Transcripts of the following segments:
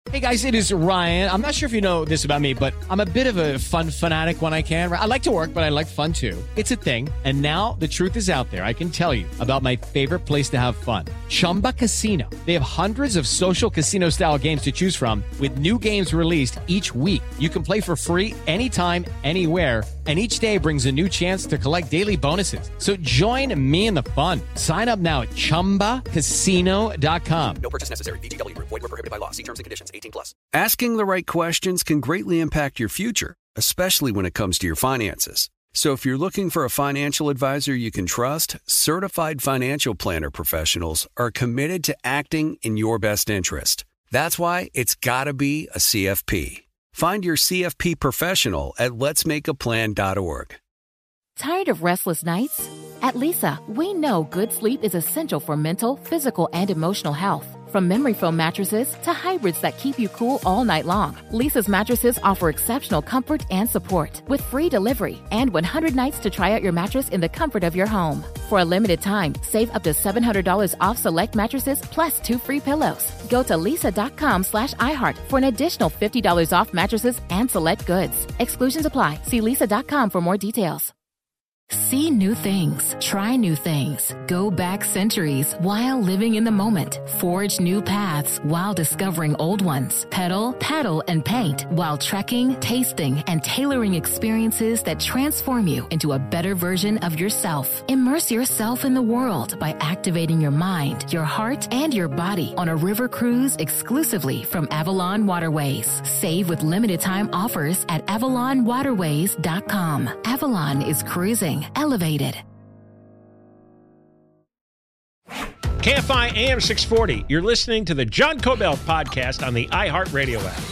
Hey guys, it is Ryan. I'm not sure if you know this about me, but I'm a bit of a fun fanatic when I can. I like to work, but I like fun too. It's a thing. And now the truth is out there. I can tell you about my favorite place to have fun. Chumba Casino. They have hundreds of social casino style games to choose from with new games released each week. You can play for free anytime, anywhere. And each day brings a new chance to collect daily bonuses. So join me in the fun. Sign up now at ChumbaCasino.com. No purchase necessary. VGW. Void where prohibited by law. See terms and conditions. 18+. Asking the right questions can greatly impact your future, especially when it comes to your finances. So if you're looking for a financial advisor you can trust, certified financial planner professionals are committed to acting in your best interest. That's why it's got to be a CFP. Find your CFP professional at letsmakeaplan.org. Tired of restless nights? At Leesa, we know good sleep is essential for mental, physical, and emotional health. From memory foam mattresses to hybrids that keep you cool all night long, Leesa's mattresses offer exceptional comfort and support with free delivery and 100 nights to try out your mattress in the comfort of your home. For a limited time, save up to $700 off select mattresses plus 2 free pillows. Go to leesa.com/iHeart for an additional $50 off mattresses and select goods. Exclusions apply. See leesa.com for more details. See new things, try new things, go back centuries while living in the moment, forge new paths while discovering old ones, pedal, paddle, and paint while trekking, tasting, and tailoring experiences that transform you into a better version of yourself. Immerse yourself in the world by activating your mind, your heart, and your body on a river cruise exclusively from Avalon Waterways. Save with limited time offers at AvalonWaterways.com. Avalon is cruising elevated. KFI AM 640. You're listening to the John Kobylt podcast on the iHeartRadio app.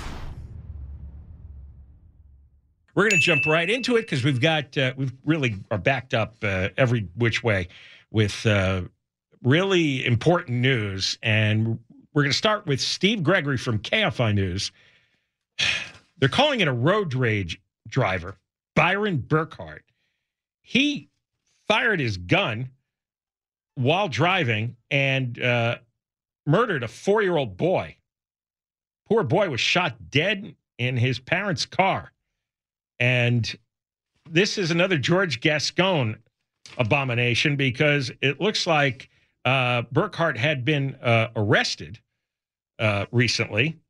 We're going to jump right into it because we've really are backed up every which way with really important news. And we're going to start with Steve Gregory from KFI News. They're calling it a road rage driver, Byron Burkhart. He fired his gun while driving and murdered a 4-year-old boy. Poor boy was shot dead in his parents' car. And this is another George Gascon abomination because it looks like Burkhart had been arrested recently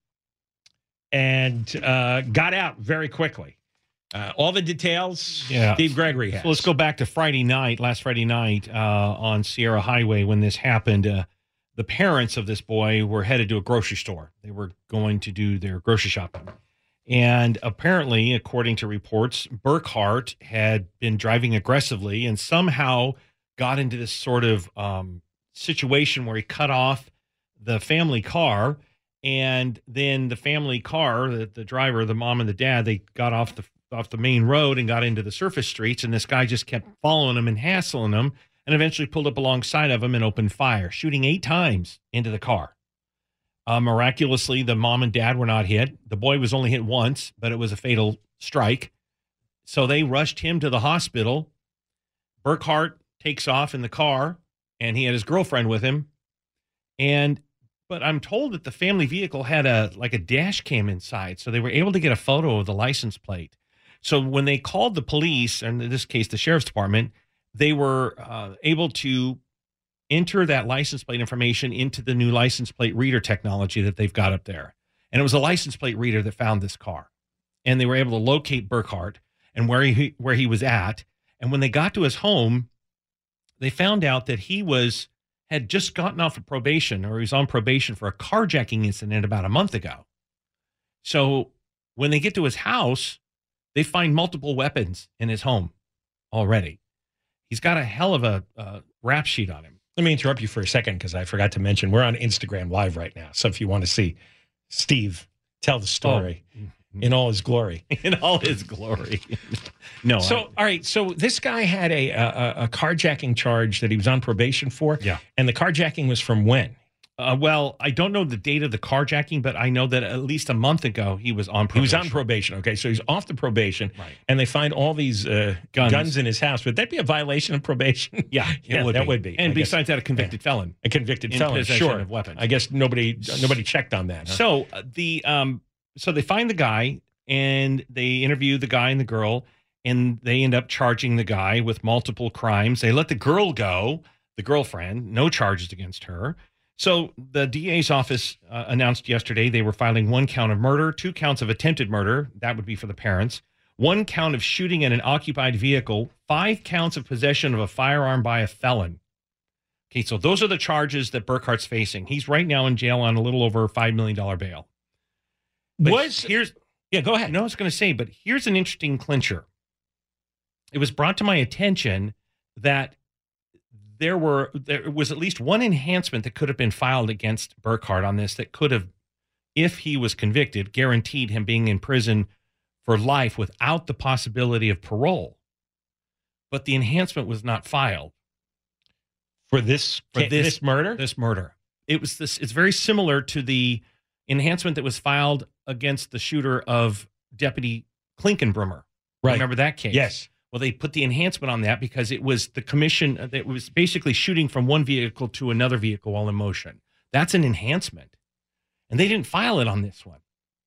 and got out very quickly. All the details, Steve Gregory has. So let's go back to last Friday night on Sierra Highway when this happened. The parents of this boy were headed to a grocery store. They were going to do their grocery shopping. And apparently, according to reports, Burkhart had been driving aggressively and somehow got into this sort of situation where he cut off the family car. And then the family car, the driver, the mom and the dad, they got off the main road and got into the surface streets, and this guy just kept following him and hassling him and eventually pulled up alongside of him and opened fire, shooting 8 times into the car. Miraculously, the mom and dad were not hit. The boy was only hit once, but it was a fatal strike. So they rushed him to the hospital. Burkhart takes off in the car, and he had his girlfriend with him. But I'm told that the family vehicle had a dash cam inside, so they were able to get a photo of the license plate. So when they called the police, and in this case the sheriff's department, they were able to enter that license plate information into the new license plate reader technology that they've got up there. And it was a license plate reader that found this car. And they were able to locate Burkhart and where he was at. And when they got to his home, they found out that he had just gotten off of probation, or he was on probation for a carjacking incident about a month ago. So when they get to his house, they find multiple weapons in his home already. He's got a hell of a rap sheet on him. Let me interrupt you for a second because I forgot to mention we're on Instagram Live right now. So if you want to see Steve tell the story in all his glory. In all his glory. All right. So this guy had a carjacking charge that he was on probation for. Yeah. And the carjacking was from when? Well, I don't know the date of the carjacking, but I know that at least a month ago he was on probation. He was on probation. Okay, so he's off the probation, Right. and they find all these guns in his house. Would that be a violation of probation? Yeah, that would be. And I guess. besides that, a convicted felon. A convicted in felon, possession sure. of weapons. I guess nobody checked on that. Huh? So so they find the guy and they interview the guy and the girl, and they end up charging the guy with multiple crimes. They let the girl go, the girlfriend, no charges against her. So the DA's office announced yesterday they were filing 1 count of murder, 2 counts of attempted murder. That would be for the parents. 1 count of shooting in an occupied vehicle, 5 counts of possession of a firearm by a felon. Okay, so those are the charges that Burkhart's facing. He's right now in jail on a little over $5 million bail. But Go ahead. No, I was going to say, but here's an interesting clincher. It was brought to my attention that there was at least one enhancement that could have been filed against Burkhart on this that could have, if he was convicted, guaranteed him being in prison for life without the possibility of parole. But the enhancement was not filed. For this murder? This murder. It's very similar to the enhancement that was filed against the shooter of Deputy Klinkenbrummer. Right. Remember that case? Yes. Well, they put the enhancement on that because it was the commission that was basically shooting from one vehicle to another vehicle while in motion. That's an enhancement. And they didn't file it on this one.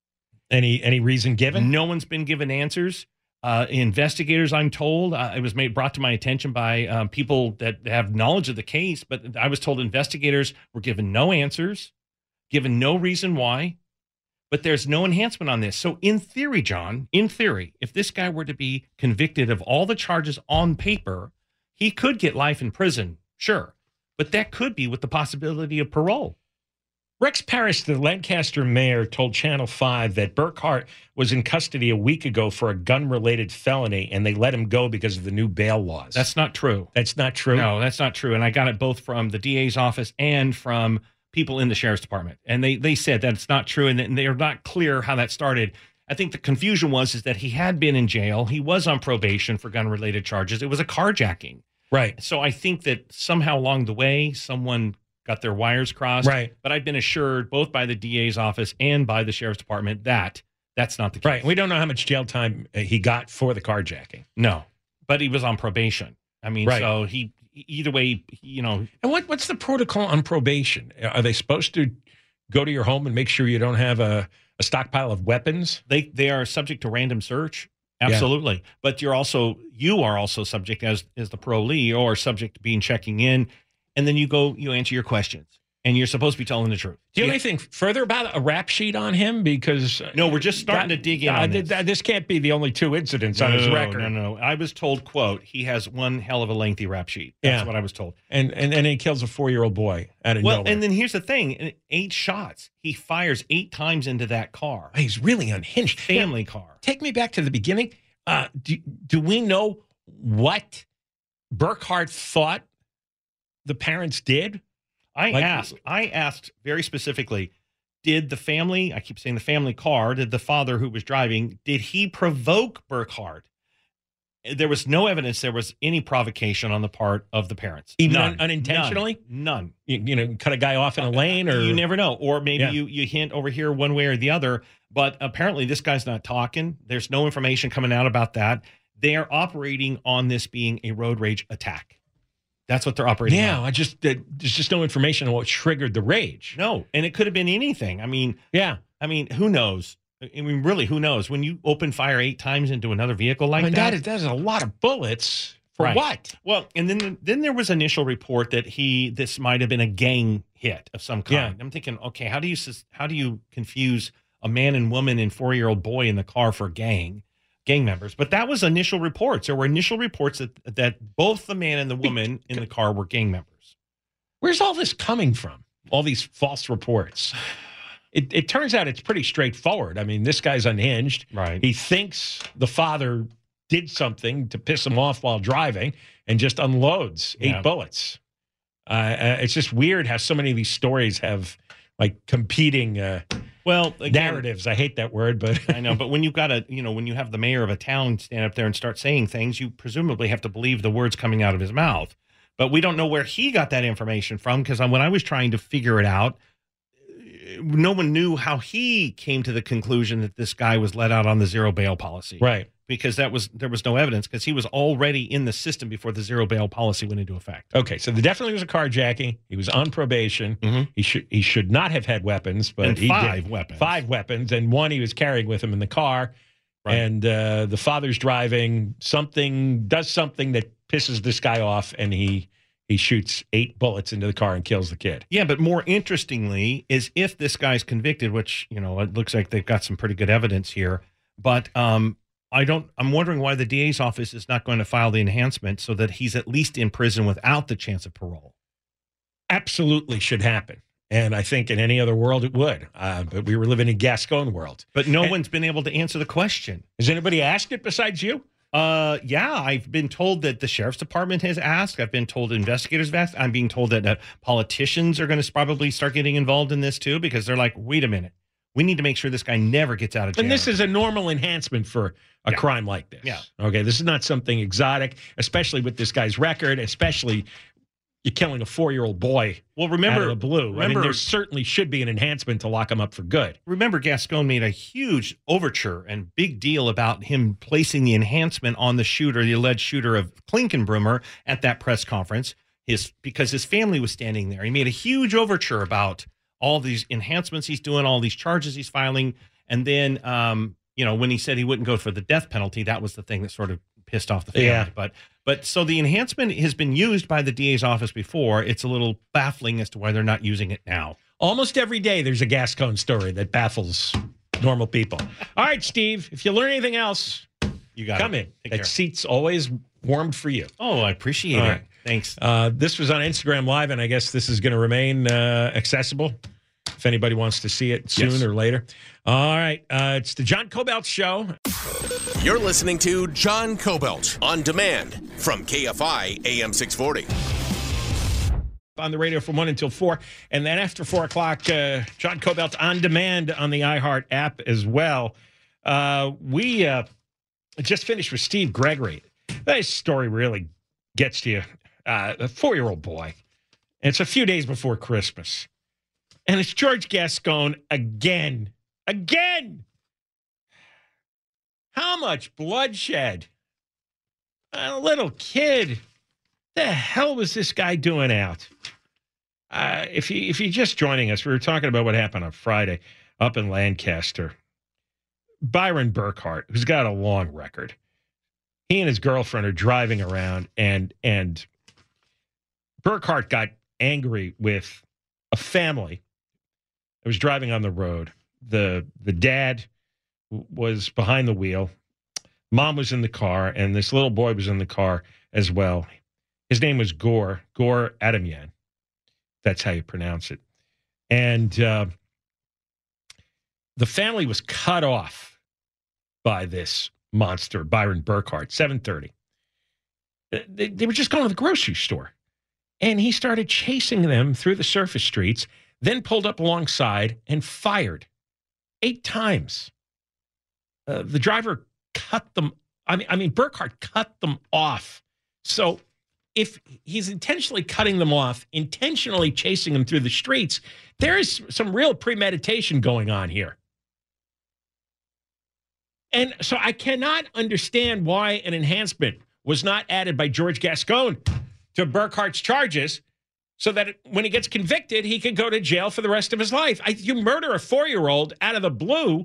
Any reason given? No one's been given answers. Investigators, I'm told, it was brought to my attention by people that have knowledge of the case, but I was told investigators were given no answers, given no reason why, but there's no enhancement on this. So in theory, John, if this guy were to be convicted of all the charges on paper, he could get life in prison, sure, but that could be with the possibility of parole. Rex Parrish, the Lancaster mayor, told Channel 5 that Burkhart was in custody a week ago for a gun-related felony, and they let him go because of the new bail laws. That's not true. That's not true? No, that's not true. And I got it both from the DA's office and from people in the sheriff's department. And they said that it's not true, and they are not clear how that started. I think the confusion is that he had been in jail. He was on probation for gun-related charges. It was a carjacking. Right. So I think that somehow along the way, someone got their wires crossed. Right. But I've been assured both by the DA's office and by the sheriff's department that that's not the case. Right. We don't know how much jail time he got for the carjacking. No, but he was on probation. I mean, right. So he either way, you know. And what's the protocol on probation? Are they supposed to go to your home and make sure you don't have a stockpile of weapons? They are subject to random search. Absolutely. Yeah. But you are also subject as the parolee or subject to being checking in. And then you answer your questions, and you're supposed to be telling the truth. Do you have anything further about a rap sheet on him? Because no, we're just starting to dig in on this. This can't be the only 2 incidents on his record. No. I was told, quote, he has one hell of a lengthy rap sheet. That's what I was told. And he kills a 4-year-old boy out of nowhere. And then here's the thing. 8 shots. He fires 8 times into that car. He's really unhinged. Family car. Take me back to the beginning. Do we know what Burkhart thought the parents did? I asked very specifically, did the family, I keep saying the family car, did the father who was driving, did he provoke Burkhart? There was no evidence there was any provocation on the part of the parents. Even unintentionally? None. You cut a guy off in a lane? Or you never know. Or maybe you hint over here one way or the other. But apparently this guy's not talking. There's no information coming out about that. They are operating on this being a road rage attack. That's what they're operating on. Yeah, there's just no information on what triggered the rage. No, and it could have been anything. I mean, who knows? I mean, really, who knows? When you open fire 8 times into another vehicle like that. That is a lot of bullets. For what? Well, and then there was initial report that this might have been a gang hit of some kind. Yeah. I'm thinking, okay, how do you confuse a man and woman and 4-year-old boy in the car for gang members? But that was initial reports. There were initial reports that both the man and the woman in the car were gang members. Where's all this coming from? All these false reports. It turns out it's pretty straightforward. I mean, this guy's unhinged. Right. He thinks the father did something to piss him off while driving and just unloads 8 bullets. It's just weird how so many of these stories have like competing narratives. I hate that word, but I know. But when you've got when you have the mayor of a town stand up there and start saying things, you presumably have to believe the words coming out of his mouth. But we don't know where he got that information from, because when I was trying to figure it out, no one knew how he came to the conclusion that this guy was let out on the zero bail policy. Right. Because there was no evidence, because he was already in the system before the zero bail policy went into effect. Okay, so there definitely was a carjacking. He was on probation. Mhm. He should not have had weapons, but And he five did. weapons. 5 weapons, and one he was carrying with him in the car. Right. And the father's driving, does something that pisses this guy off, and he shoots 8 bullets into the car and kills the kid. Yeah, but more interestingly is if this guy's convicted, which, it looks like they've got some pretty good evidence here, but I'm wondering why the DA's office is not going to file the enhancement so that he's at least in prison without the chance of parole. Absolutely should happen. And I think in any other world it would. But we were living in Gascon world. But no one's been able to answer the question. Has anybody asked it besides you? Yeah, I've been told that the sheriff's department has asked. I've been told investigators have asked. I'm being told that politicians are going to probably start getting involved in this too, because they're like, wait a minute, we need to make sure this guy never gets out of jail. And this is a normal enhancement for a crime like this. Yeah. Okay, this is not something exotic, especially with this guy's record, especially you're killing a 4-year-old boy. Well, remember, out of the blue. I mean, there certainly should be an enhancement to lock him up for good. Remember, Gascon made a huge overture and big deal about him placing the enhancement on the shooter, the alleged shooter of Klinkenbrummer, at that press conference. Because his family was standing there. He made a huge overture about all these enhancements he's doing, all these charges he's filing, and then when he said he wouldn't go for the death penalty, that was the thing that sort of pissed off the family. Yeah. But so the enhancement has been used by the DA's office before. It's a little baffling as to why they're not using it now. Almost every day there's a Gascon story that baffles normal people. All right, Steve, if you learn anything else, You got come it. in. Take That care. seat's always warmed for you. Oh, I appreciate All it. right. Thanks. This was on Instagram Live, and I guess this is going to remain accessible if anybody wants to see it soon Yes. or later. All right. It's the John Cobelt Show. You're listening to John Cobelt on demand from KFI AM 640. On the radio from 1 until 4. And then after 4 o'clock, John Cobelt on demand on the iHeart app as well. We just finished with Steve Gregory. This story really gets to you. A 4-year-old boy. And it's a few days before Christmas. And it's George Gascon again. Again! How much bloodshed? A little kid. The hell was this guy doing out? If you're just joining us, we were talking about what happened on Friday up in Lancaster. Byron Burkhart, who's got a long record, he and his girlfriend are driving around, and Burkhart got angry with a family that was driving on the road. The dad was behind the wheel. Mom was in the car, and this little boy was in the car as well. His name was Gor Adamyan. That's how you pronounce it. And the family was cut off by this monster, Byron Burkhart, 7:30. They were just going to the grocery store. And he started chasing them through the surface streets, then pulled up alongside and fired 8 times. The driver cut them. I mean, Burkhart cut them off. So if he's intentionally cutting them off, intentionally chasing them through the streets, there is some real premeditation going on here. And so I cannot understand why an enhancement was not added by George Gascon to Burkhart's charges so that when he gets convicted, he can go to jail for the rest of his life. You murder a 4-year-old out of the blue,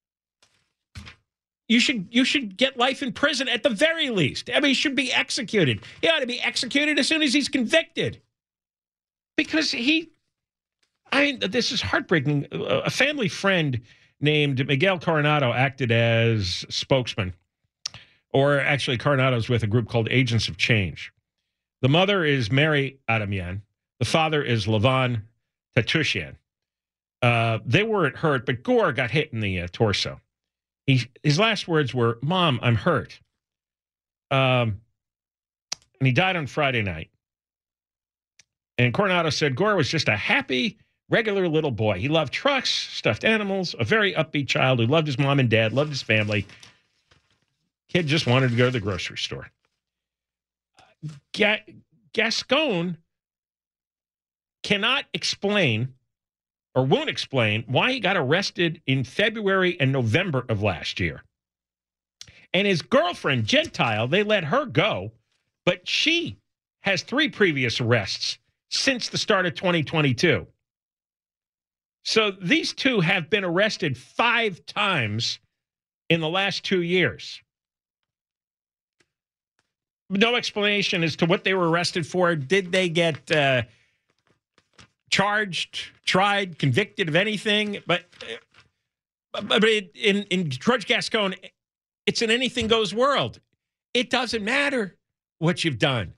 you should get life in prison at the very least. I mean, he should be executed. He ought to be executed as soon as he's convicted. Because this is heartbreaking. A family friend named Miguel Coronado acted as spokesman. Or actually, Coronado's with a group called Agents of Change. The mother is Mary Adamyan. The father is Levan Tatushian. They weren't hurt, but Gor got hit in the torso. His last words were, "Mom, I'm hurt." And he died on Friday night. And Coronado said Gor was just a happy, regular little boy. He loved trucks, stuffed animals, a very upbeat child who loved his mom and dad, loved his family. Kid just wanted to go to the grocery store. Gascon cannot explain or won't explain why he got arrested in February and November of last year. And his girlfriend, Gentile, they let her go, but she has 3 previous arrests since the start of 2022. So these two have been arrested 5 times in the last 2 years. No explanation as to what they were arrested for. Did they get charged, tried, convicted of anything? But in George Gascon, it's an anything goes world. It doesn't matter what you've done.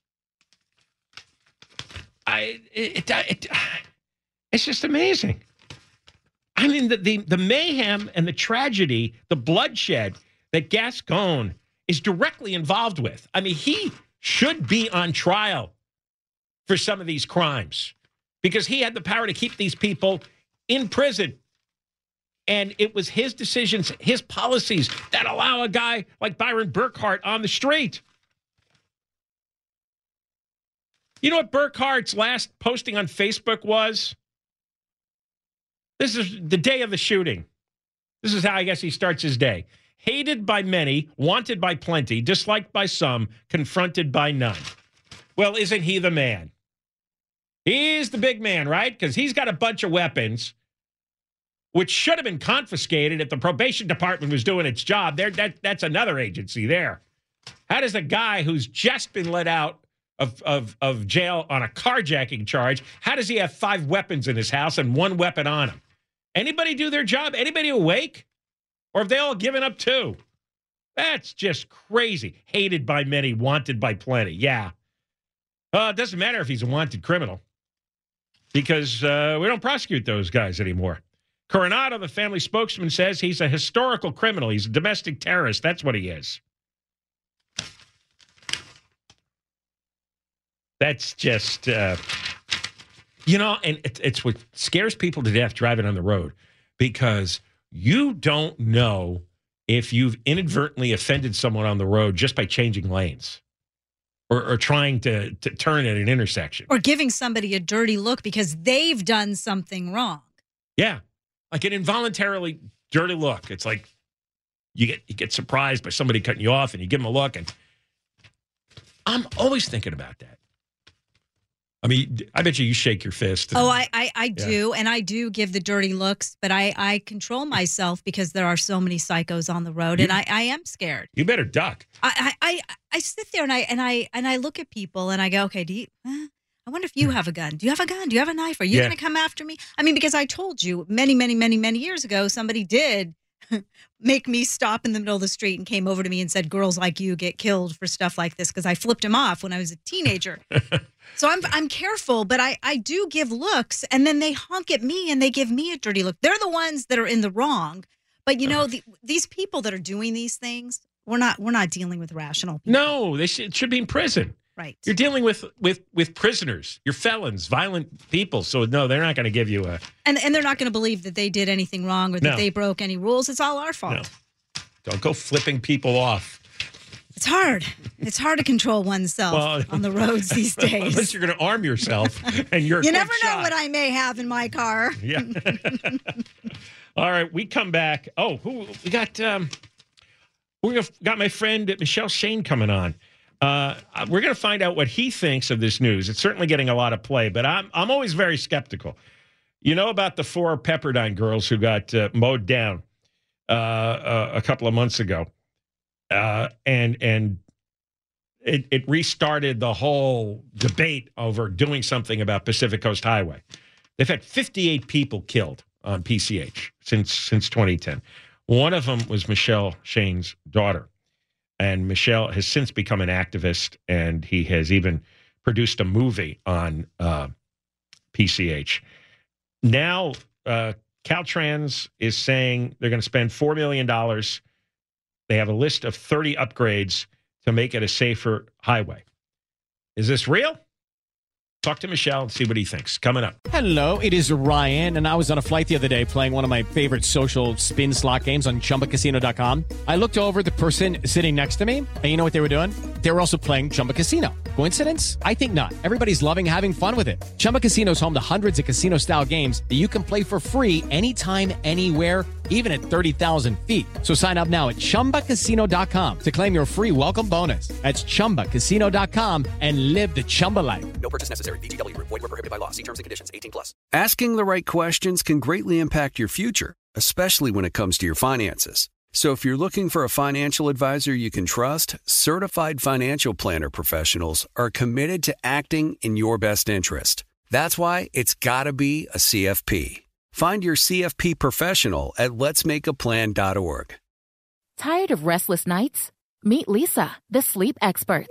It's just amazing. I mean, the mayhem and the tragedy, the bloodshed that Gascon is directly involved with. I mean, he should be on trial for some of these crimes because he had the power to keep these people in prison. And it was his decisions, his policies that allow a guy like Byron Burkhart on the street. You know what Burkhart's last posting on Facebook was? This is the day of the shooting. This is how I guess he starts his day. Hated by many, wanted by plenty, disliked by some, confronted by none. Well, isn't he the man? He's the big man, right? Because he's got a bunch of weapons, which should have been confiscated if the probation department was doing its job. That's another agency there. How does a guy who's just been let out of jail on a carjacking charge, how does he have 5 weapons in his house and 1 weapon on him? Anybody do their job? Anybody awake? Or have they all given up too? That's just crazy. Hated by many, wanted by plenty. Yeah. It doesn't matter if he's a wanted criminal because we don't prosecute those guys anymore. Coronado, the family spokesman, says he's a historical criminal. He's a domestic terrorist. That's what he is. That's just, and it's what scares people to death driving on the road because you don't know if you've inadvertently offended someone on the road just by changing lanes or trying to turn at an intersection. Or giving somebody a dirty look because they've done something wrong. Yeah. Like an involuntarily dirty look. It's like you get surprised by somebody cutting you off and you give them a look. And I'm always thinking about that. I mean, I bet you shake your fist. I do. And I do give the dirty looks, but I control myself because there are so many psychos on the road and I am scared. You better duck. I sit there and I look at people and I go, okay, I wonder if you have a gun. Do you have a gun? Do you have a knife? Are you going to come after me? I mean, because I told you many, many, many, many years ago, somebody did make me stop in the middle of the street and came over to me and said, girls like you get killed for stuff like this because I flipped him off when I was a teenager. So I'm careful, but I do give looks, and then they honk at me and they give me a dirty look. They're the ones that are in the wrong. But, these people that are doing these things, we're not dealing with rational people. No, they should be in prison. Right. You're dealing with prisoners. You're felons, violent people. So, no, they're not going to give you a... And they're not going to believe that they did anything wrong or that they broke any rules. It's all our fault. No. Don't go flipping people off. It's hard. It's hard to control oneself on the roads these days. Unless you're going to arm yourself and you're You never know what I may have in my car. Yeah. All right, we come back. Oh, we got my friend Michelle Shane coming on. We're going to find out what he thinks of this news. It's certainly getting a lot of play, but I'm always very skeptical. You know about the 4 Pepperdine girls who got mowed down a couple of months ago. And it restarted the whole debate over doing something about Pacific Coast Highway. They've had 58 people killed on PCH since 2010. One of them was Michelle Shane's daughter. And Michelle has since become an activist, and he has even produced a movie on PCH. Now, Caltrans is saying they're going to spend $4 million. They have a list of 30 upgrades to make it a safer highway. Is this real? Talk to Michelle and see what he thinks. Coming up. Hello, it is Ryan, and I was on a flight the other day playing one of my favorite social spin slot games on ChumbaCasino.com. I looked over at the person sitting next to me, and you know what they were doing? They were also playing Chumba Casino. Coincidence? I think not. Everybody's loving having fun with it. Chumba Casino is home to hundreds of casino-style games that you can play for free anytime, anywhere, even at 30,000 feet. So sign up now at ChumbaCasino.com to claim your free welcome bonus. That's ChumbaCasino.com and live the Chumba life. No purchase necessary. VGW Group. Void where prohibited by law. See terms and conditions. 18+. Asking the right questions can greatly impact your future, especially when it comes to your finances. So if you're looking for a financial advisor you can trust, certified financial planner professionals are committed to acting in your best interest. That's why it's got to be a CFP. Find your CFP professional at letsmakeaplan.org. Tired of restless nights? Meet Lisa, the sleep experts.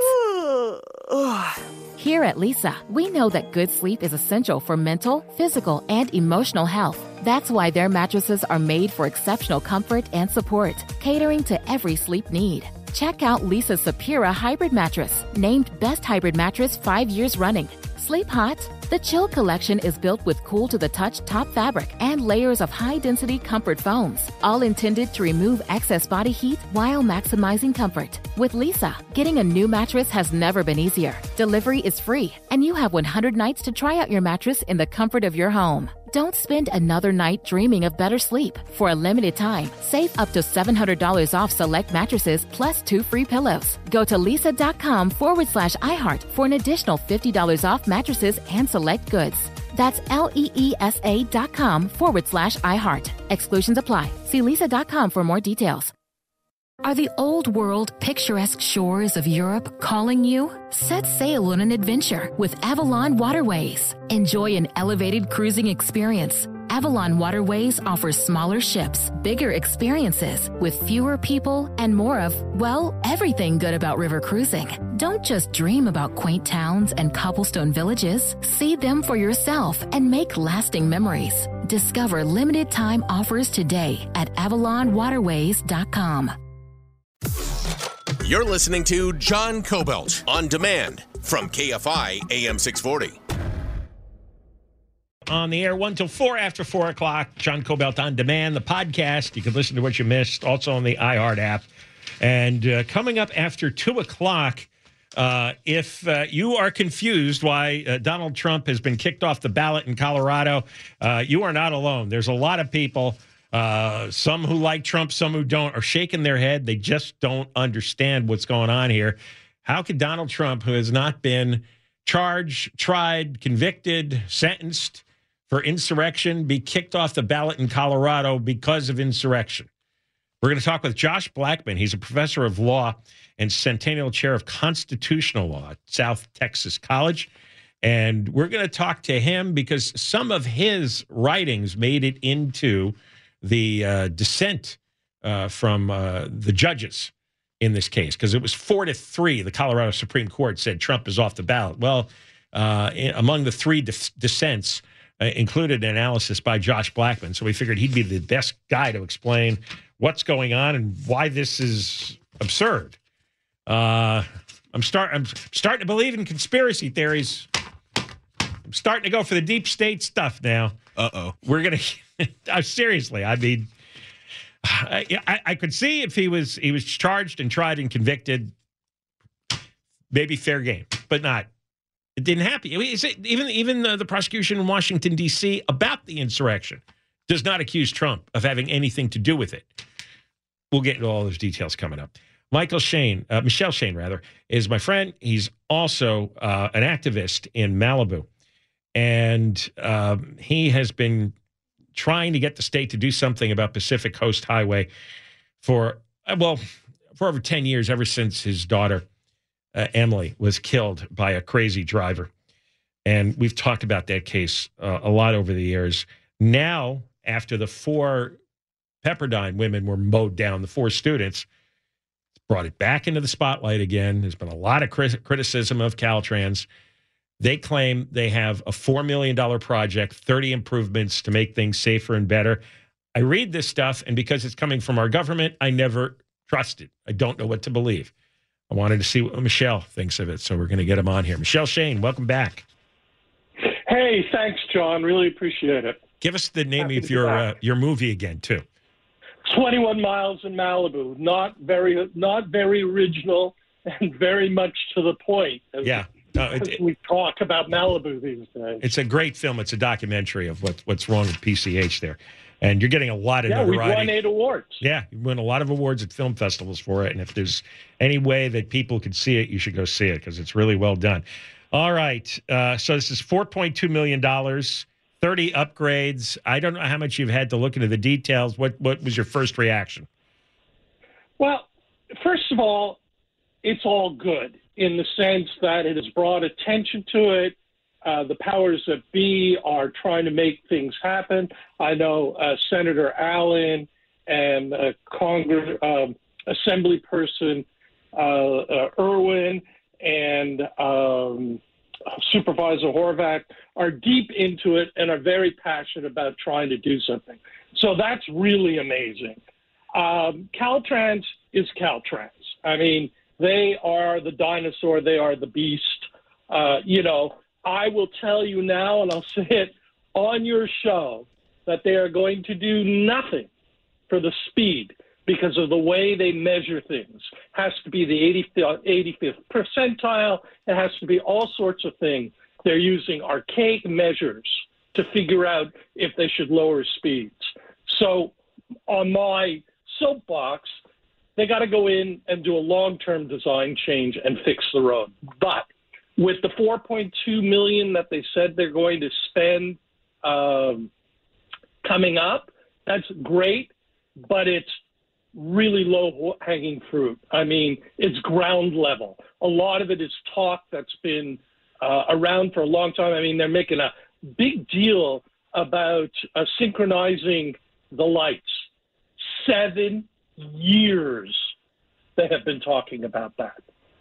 Here at Lisa, we know that good sleep is essential for mental, physical, and emotional health. That's why their mattresses are made for exceptional comfort and support, catering to every sleep need. Check out Lisa's Sapira Hybrid Mattress, named Best Hybrid Mattress 5 years running. Sleep hot? The Chill Collection is built with cool-to-the-touch top fabric and layers of high-density comfort foams, all intended to remove excess body heat while maximizing comfort. With Lisa, getting a new mattress has never been easier. Delivery is free, and you have 100 nights to try out your mattress in the comfort of your home. Don't spend another night dreaming of better sleep. For a limited time, save up to $700 off select mattresses plus 2 free pillows. Go to lisa.com/iHeart for an additional $50 off mattresses and select goods. That's LEESA.com/iHeart. Exclusions apply. See lisa.com for more details. Are the old world, picturesque shores of Europe calling you? Set sail on an adventure with Avalon Waterways. Enjoy an elevated cruising experience. Avalon Waterways offers smaller ships, bigger experiences, with fewer people and more of, well, everything good about river cruising. Don't just dream about quaint towns and cobblestone villages. See them for yourself and make lasting memories. Discover limited time offers today at AvalonWaterways.com. You're listening to John Cobelt on demand from KFI AM 640. On the air 1 till 4 after 4 o'clock. John Cobelt on demand, the podcast. You can listen to what you missed, also on the iHeart app. And coming up after 2 o'clock, if you are confused why Donald Trump has been kicked off the ballot in Colorado, you are not alone. There's a lot of people, some who like Trump, some who don't, are shaking their head. They just don't understand what's going on here. How could Donald Trump, who has not been charged, tried, convicted, sentenced for insurrection, be kicked off the ballot in Colorado because of insurrection? We're going to talk with Josh Blackman. He's a professor of law and Centennial Chair of Constitutional Law at South Texas College. And we're going to talk to him because some of his writings made it into the dissent from the judges in this case, because it was 4-3. The Colorado Supreme Court said Trump is off the ballot. Well, among the 3 dissents included an analysis by Josh Blackman. So we figured he'd be the best guy to explain what's going on and why this is absurd. I'm starting to believe in conspiracy theories. I'm starting to go for the deep state stuff now. We're going to seriously. I mean, I could see if he was charged and tried and convicted, maybe fair game, but not. It didn't happen. Even the prosecution in Washington, D.C. about the insurrection does not accuse Trump of having anything to do with it. We'll get into all those details coming up. Michelle Shane, is my friend. He's also an activist in Malibu. And he has been trying to get the state to do something about Pacific Coast Highway for over 10 years, ever since his daughter, Emily, was killed by a crazy driver. And we've talked about that case a lot over the years. Now, after the 4 Pepperdine women were mowed down, the 4 students, brought it back into the spotlight again. There's been a lot of criticism of Caltrans. They claim they have a $4 million project, 30 improvements to make things safer and better. I read this stuff, and because it's coming from our government, I never trust it. I don't know what to believe. I wanted to see what Michelle thinks of it, so we're going to get him on here. Michelle Shane, welcome back. Hey, thanks, John. Really appreciate it. Give us the name of your movie again, too. 21 Miles in Malibu. Not very original, and very much to the point. Yeah. As we talk about Malibu these days. It's a great film. It's a documentary of what's wrong with PCH there. And you're getting a lot of notoriety. Yeah, we won 8 awards. Yeah, you win a lot of awards at film festivals for it. And if there's any way that people could see it, you should go see it because it's really well done. All right. So this is $4.2 million, 30 upgrades. I don't know how much you've had to look into the details. What was your first reaction? Well, first of all, it's all good in the sense that it has brought attention to it. The powers that be are trying to make things happen. I know Senator Allen and Assembly Person Irwin and Supervisor Horvath are deep into it and are very passionate about trying to do something. So that's really amazing. Caltrans is Caltrans. I mean, they are the dinosaur. They are the beast. I will tell you now, and I'll say it on your show, that they are going to do nothing for the speed because of the way they measure things. Has to be the 85th percentile. It has to be all sorts of things. They're using archaic measures to figure out if they should lower speeds. So on my soapbox, they got to go in and do a long-term design change and fix the road. But with the $4.2 million that they said they're going to spend coming up, that's great, but it's really low-hanging fruit. I mean, it's ground level. A lot of it is talk that's been around for a long time. I mean, they're making a big deal about synchronizing the lights. 7 years they have been talking about that.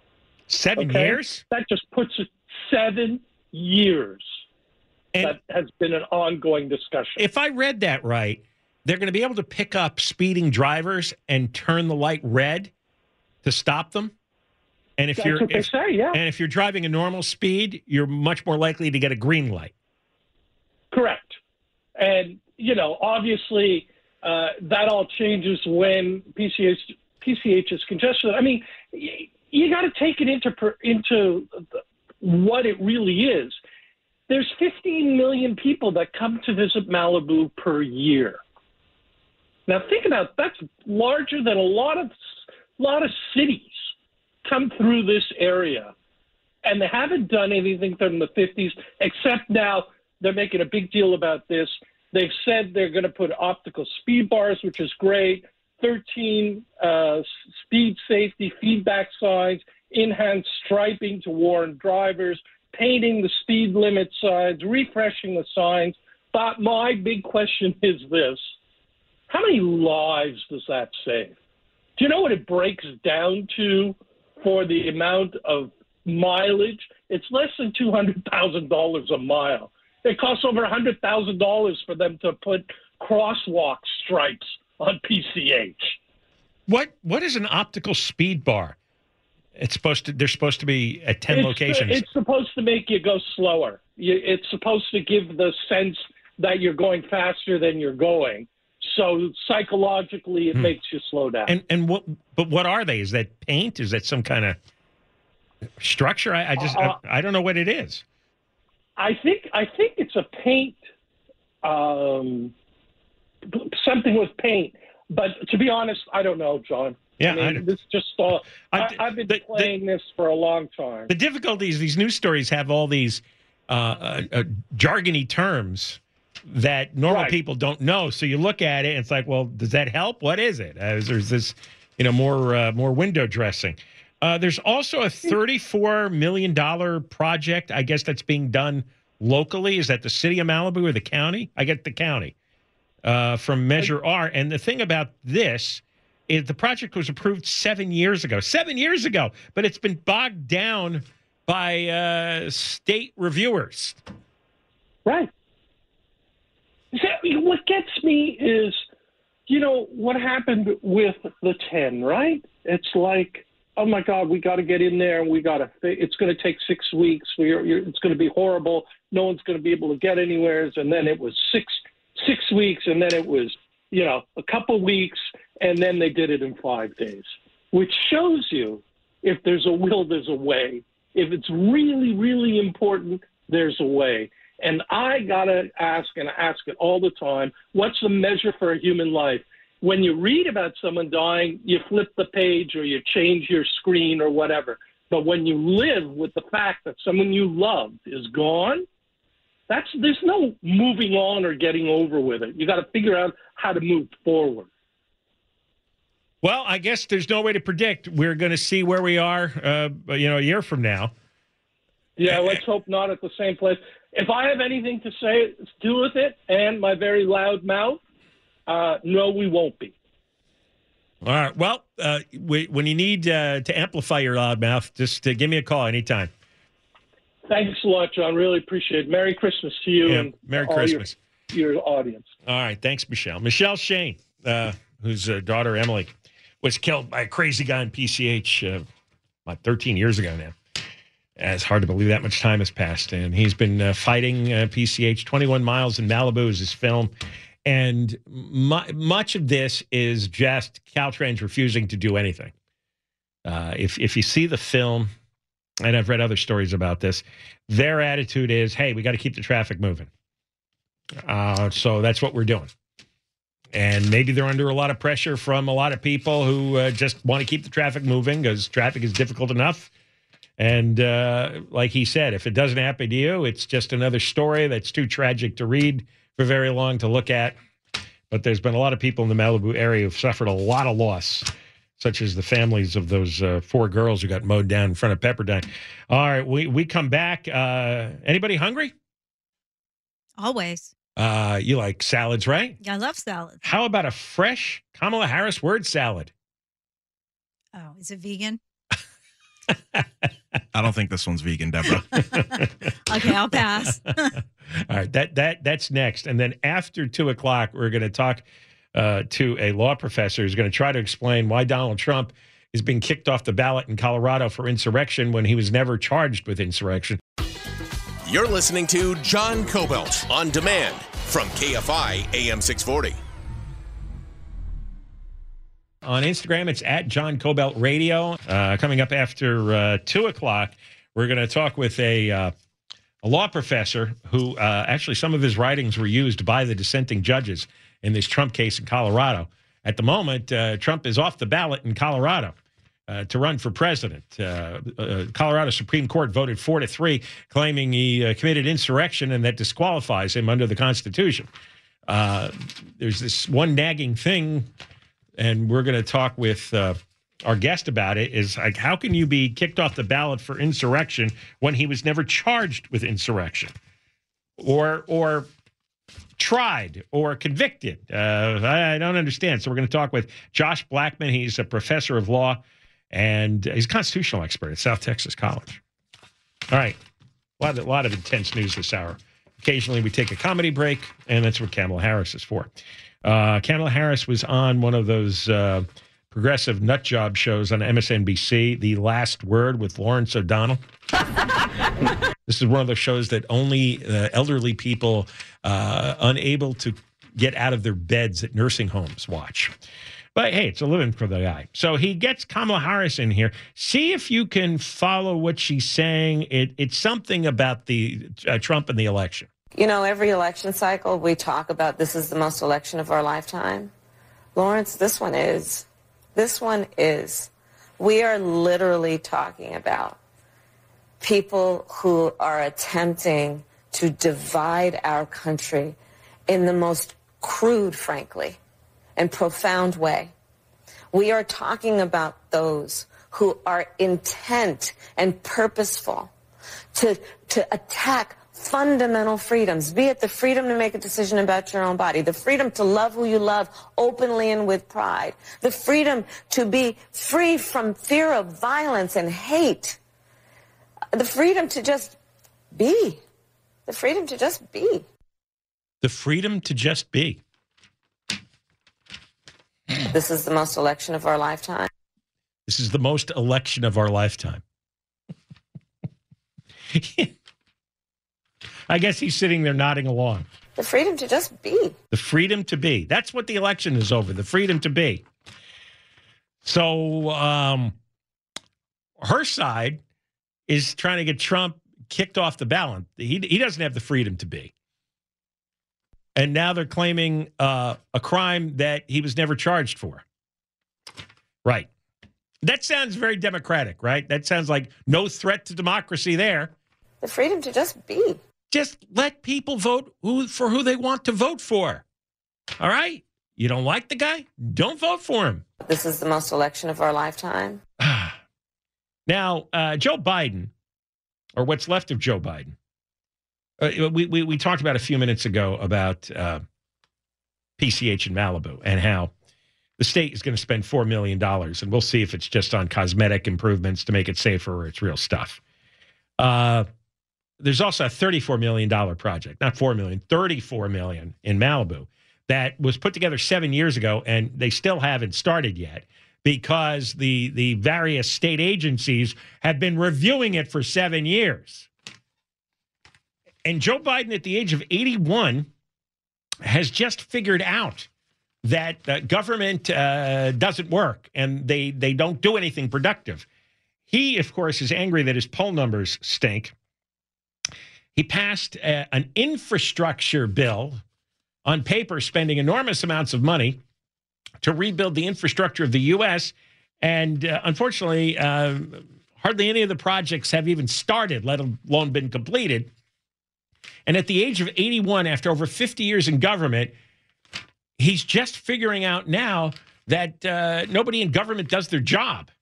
7 years? That just puts it 7 years. And that has been an ongoing discussion. If I read that right, they're going to be able to pick up speeding drivers and turn the light red to stop them. And if and if you're driving a normal speed, you're much more likely to get a green light. Correct. And, obviously, that all changes when PCH is congested. I mean, you got to take it into what it really is. There's 15 million people that come to visit Malibu per year. Now think about that's larger than a lot of cities come through this area, and they haven't done anything from the 50s except now they're making a big deal about this. They've said they're going to put optical speed bars, which is great. 13 speed safety feedback signs, enhanced striping to warn drivers, painting the speed limit signs, refreshing the signs. But my big question is this. How many lives does that save? Do you know what it breaks down to for the amount of mileage? It's less than $200,000 a mile. It costs over $100,000 for them to put crosswalk stripes on PCH. What is an optical speed bar? They're supposed to be at 10 locations. It's supposed to make you go slower. It's supposed to give the sense that you're going faster than you're going. So psychologically, it makes you slow down. And what are they? Is that paint? Is that some kind of structure? I don't know what it is. I think it's a paint, something with paint. But to be honest, I don't know, John. Yeah, this just I've been playing this for a long time. The difficulty is these news stories have all these jargony terms that normal people don't know. So you look at it and it's like, well, does that help? What is it? There's this, more window dressing. There's also a $34 million project, I guess, that's being done locally. Is that the city of Malibu or the county? I get the county from Measure R. And the thing about this is the project was approved 7 years ago. 7 years ago, but it's been bogged down by state reviewers. Right. What gets me is, what happened with the 10, right? It's like, oh my God, we got to get in there and it's going to take 6 weeks. It's going to be horrible. No one's going to be able to get anywhere. And then it was six weeks, and then it was, a couple weeks, and then they did it in 5 days, which shows you If there's a will, there's a way. If it's really, really important, there's a way. And I got to ask, and I ask it all the time, what's the measure for a human life? When you read about someone dying, you flip the page or you change your screen or whatever. But when you live with the fact that someone you loved is gone, there's no moving on or getting over with it. You got to figure out how to move forward. Well, I guess there's no way to predict. We're going to see where we are, a year from now. Yeah, let's hope not at the same place. If I have anything to say to do with it and my very loud mouth, no, we won't be. All right. Well, when you need to amplify your loud mouth, just give me a call anytime. Thanks a lot, John. Really appreciate it. Merry Christmas to you and Merry Christmas. Your audience. All right. Thanks, Michelle. Michelle Shane, whose daughter Emily was killed by a crazy guy in PCH about 13 years ago now. It's hard to believe that much time has passed. And he's been fighting PCH. 21 Miles in Malibu is his film. And much of this is just Caltrans refusing to do anything. If you see the film, and I've read other stories about this, their attitude is, hey, we got to keep the traffic moving. So that's what we're doing. And maybe they're under a lot of pressure from a lot of people who just want to keep the traffic moving because traffic is difficult enough. And like he said, if it doesn't happen to you, it's just another story that's too tragic to read for very long to look at. But there's been a lot of people in the Malibu area who've suffered a lot of loss, such as the families of those 4 girls who got mowed down in front of Pepperdine. All right, we come back. Anybody hungry? Always. You like salads, right? Yeah, I love salads. How about a fresh Kamala Harris word salad? Oh, is it vegan? I don't think this one's vegan, Deborah. Okay, I'll pass. All right, that's next. And then after 2 o'clock, we're going to talk to a law professor who's going to try to explain why Donald Trump is being kicked off the ballot in Colorado for insurrection when he was never charged with insurrection. You're listening to John Cobelt on demand from KFI AM 640. On Instagram, it's at John Cobelt Radio. Coming up after 2 o'clock, we're going to talk with a law professor who actually some of his writings were used by the dissenting judges in this Trump case in Colorado. At the moment, Trump is off the ballot in Colorado to run for president. Colorado Supreme Court voted 4-3, claiming he committed insurrection and that disqualifies him under the Constitution. There's this one nagging thing, and we're going to talk with our guest about it, is like, how can you be kicked off the ballot for insurrection when he was never charged with insurrection or tried or convicted? I don't understand. So we're going to talk with Josh Blackman. He's a professor of law, and he's a constitutional expert at South Texas College. All right. A lot of intense news this hour. Occasionally we take a comedy break, and that's what Kamala Harris is for. Kamala Harris was on one of those progressive nut job shows on MSNBC, The Last Word with Lawrence O'Donnell. This is one of those shows that only elderly people unable to get out of their beds at nursing homes watch. But hey, it's a living for the guy. So he gets Kamala Harris in here. See if you can follow what she's saying. It's something about the Trump and the election. You know, every election cycle we talk about this is the most election of our lifetime. Lawrence, this one is. This one is. We are literally talking about people who are attempting to divide our country in the most crude, frankly, and profound way. We are talking about those who are intent and purposeful to attack fundamental freedoms, be it the freedom to make a decision about your own body, the freedom to love who you love openly and with pride, the freedom to be free from fear of violence and hate, the freedom to just be, the freedom to just be. The freedom to just be. This is the most election of our lifetime. This is the most election of our lifetime. I guess he's sitting there nodding along. The freedom to just be. The freedom to be. That's what the election is over, the freedom to be. So her side is trying to get Trump kicked off the ballot. He doesn't have the freedom to be. And now they're claiming a crime that he was never charged for. Right. That sounds very democratic, right? That sounds like no threat to democracy there. The freedom to just be. Just let people vote for who they want to vote for. All right? You don't like the guy? Don't vote for him. This is the most election of our lifetime. Now, Joe Biden, or what's left of Joe Biden, we talked about a few minutes ago about PCH in Malibu and how the state is going to spend $4 million, and we'll see if it's just on cosmetic improvements to make it safer or it's real stuff. There's also a $34 million project, not $4 million, $34 million in Malibu that was put together 7 years ago, and they still haven't started yet because the various state agencies have been reviewing it for 7 years. And Joe Biden, at the age of 81, has just figured out that government doesn't work and they don't do anything productive. He, of course, is angry that his poll numbers stink. He passed an infrastructure bill on paper, spending enormous amounts of money to rebuild the infrastructure of the U.S. And unfortunately, hardly any of the projects have even started, let alone been completed. And at the age of 81, after over 50 years in government, he's just figuring out now that nobody in government does their job.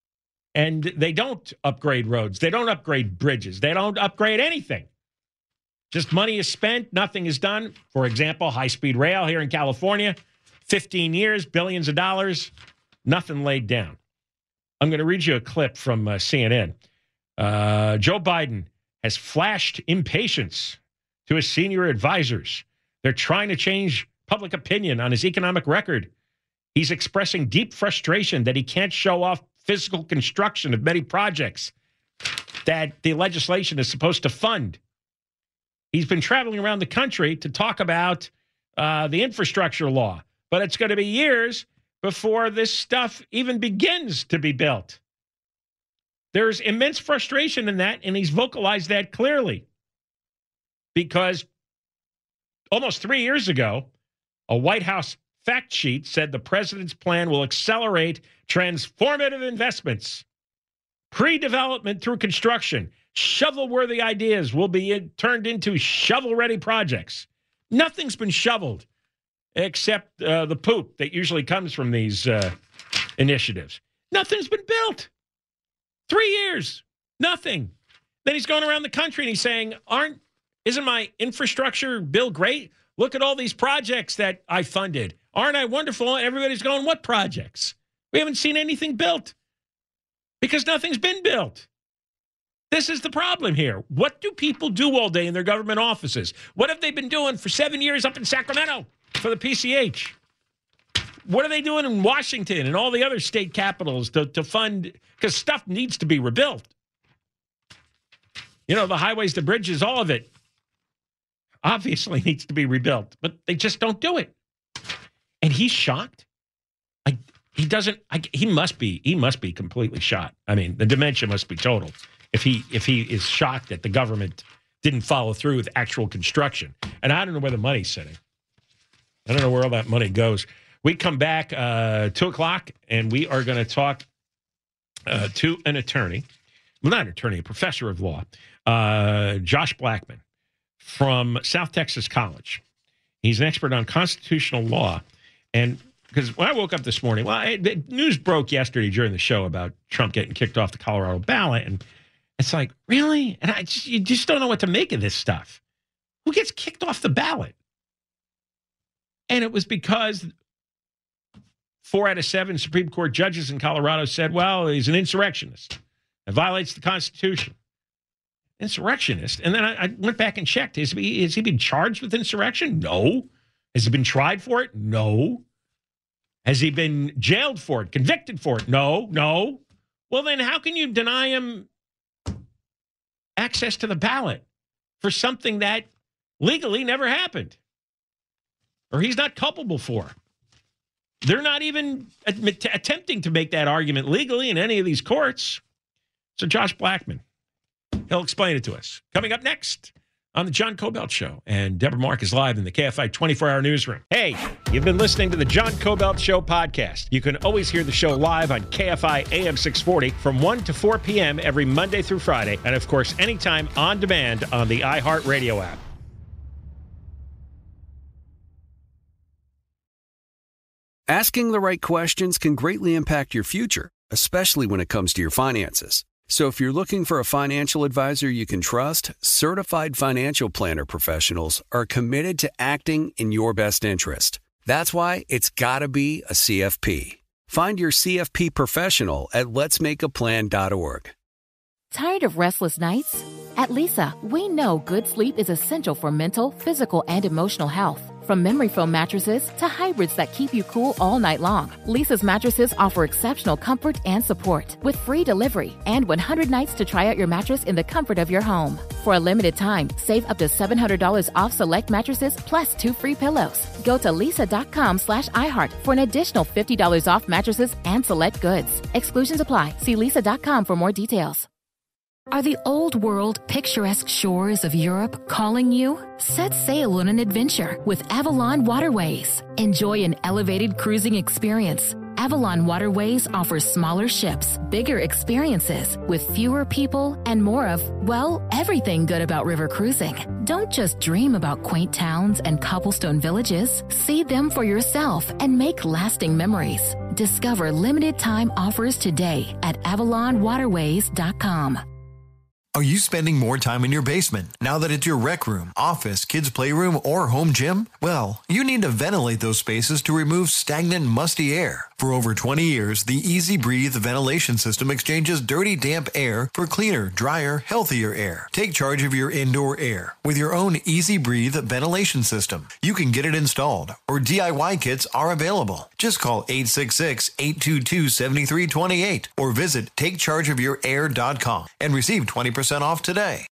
And they don't upgrade roads. They don't upgrade bridges. They don't upgrade anything. Just money is spent. Nothing is done. For example, high-speed rail here in California, 15 years, billions of dollars, nothing laid down. I'm going to read you a clip from CNN. Joe Biden has flashed impatience to his senior advisors. They're trying to change public opinion on his economic record. He's expressing deep frustration that he can't show off physical construction of many projects that the legislation is supposed to fund. He's been traveling around the country to talk about the infrastructure law, but it's going to be years before this stuff even begins to be built. There's immense frustration in that, and he's vocalized that clearly because almost 3 years ago, a White House fact sheet said the president's plan will accelerate transformative investments, pre-development through construction. Shovel-worthy ideas will be turned into shovel-ready projects. Nothing's been shoveled except the poop that usually comes from these initiatives. Nothing's been built. 3 years, nothing. Then he's going around the country and he's saying, isn't my infrastructure bill great? Look at all these projects that I funded. Aren't I wonderful? Everybody's going, what projects? We haven't seen anything built because nothing's been built. This is the problem here. What do people do all day in their government offices? What have they been doing for 7 years up in Sacramento for the PCH? What are they doing in Washington and all the other state capitals to fund? Because stuff needs to be rebuilt. You know, the highways, the bridges, all of it obviously needs to be rebuilt, but they just don't do it. And he's shocked. He must be completely shot. I mean, the dementia must be total if he is shocked that the government didn't follow through with actual construction. And I don't know where the money's sitting. I don't know where all that money goes. We come back 2 o'clock, and we are going to talk to an attorney. Well, not an attorney, a professor of law, Josh Blackman from South Texas College. He's an expert on constitutional law. And because when I woke up this morning, the news broke yesterday during the show about Trump getting kicked off the Colorado ballot. And it's like, really? And you just don't know what to make of this stuff. Who gets kicked off the ballot? And it was because 4 out of 7 Supreme Court judges in Colorado said, well, he's an insurrectionist. It violates the Constitution. Insurrectionist. And then I went back and checked. Has he been charged with insurrection? No. Has he been tried for it? No. Has he been jailed for it? Convicted for it? No. Well, then how can you deny him access to the ballot for something that legally never happened or he's not culpable for? They're not even attempting to make that argument legally in any of these courts. So Josh Blackman, he'll explain it to us. Coming up next on the John Cobelt Show. And Deborah Mark is live in the KFI 24-hour newsroom. Hey, you've been listening to the John Cobelt Show podcast. You can always hear the show live on KFI AM 640 from 1 to 4 p.m. every Monday through Friday. And, of course, anytime on demand on the iHeartRadio app. Asking the right questions can greatly impact your future, especially when it comes to your finances. So if you're looking for a financial advisor you can trust, certified financial planner professionals are committed to acting in your best interest. That's why it's got to be a CFP. Find your CFP professional at letsmakeaplan.org. Tired of restless nights? At Leesa, we know good sleep is essential for mental, physical, and emotional health. From memory foam mattresses to hybrids that keep you cool all night long, Leesa's mattresses offer exceptional comfort and support with free delivery and 100 nights to try out your mattress in the comfort of your home. For a limited time, save up to $700 off select mattresses plus 2 free pillows. Go to leesa.com/iHeart for an additional $50 off mattresses and select goods. Exclusions apply. See leesa.com for more details. Are the old-world, picturesque shores of Europe calling you? Set sail on an adventure with Avalon Waterways. Enjoy an elevated cruising experience. Avalon Waterways offers smaller ships, bigger experiences, with fewer people and more of, well, everything good about river cruising. Don't just dream about quaint towns and cobblestone villages. See them for yourself and make lasting memories. Discover limited-time offers today at AvalonWaterways.com. Are you spending more time in your basement now that it's your rec room, office, kids' playroom, or home gym? Well, you need to ventilate those spaces to remove stagnant, musty air. For over 20 years, the Easy Breathe ventilation system exchanges dirty, damp air for cleaner, drier, healthier air. Take charge of your indoor air with your own Easy Breathe ventilation system. You can get it installed, or DIY kits are available. Just call 866-822-7328 or visit takechargeofyourair.com and receive 20% off today.